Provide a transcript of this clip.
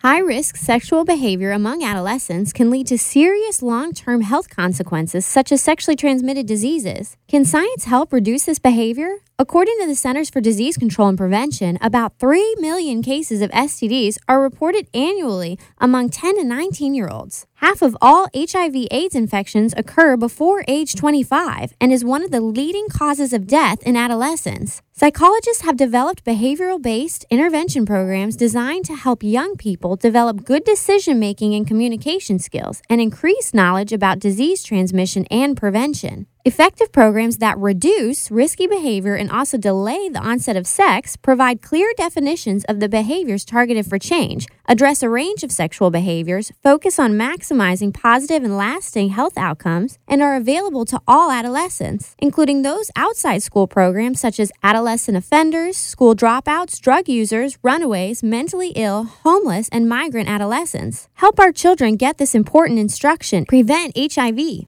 High-risk sexual behavior among adolescents can lead to serious long-term health consequences such as sexually transmitted diseases. Can science help reduce this behavior? According to the Centers for Disease Control and Prevention, about 3 million cases of STDs are reported annually among 10 and 19-year-olds. Half of all HIV/AIDS infections occur before age 25 and is one of the leading causes of death in adolescents. Psychologists have developed behavioral-based intervention programs designed to help young people develop good decision-making and communication skills and increase knowledge about disease transmission and prevention. Effective programs that reduce risky behavior and also delay the onset of sex provide clear definitions of the behaviors targeted for change, address a range of sexual behaviors, focus on maximizing positive and lasting health outcomes, and are available to all adolescents, including those outside school programs such as adolescent offenders, school dropouts, drug users, runaways, mentally ill, homeless, and migrant adolescents. Help our children get this important instruction. Prevent HIV.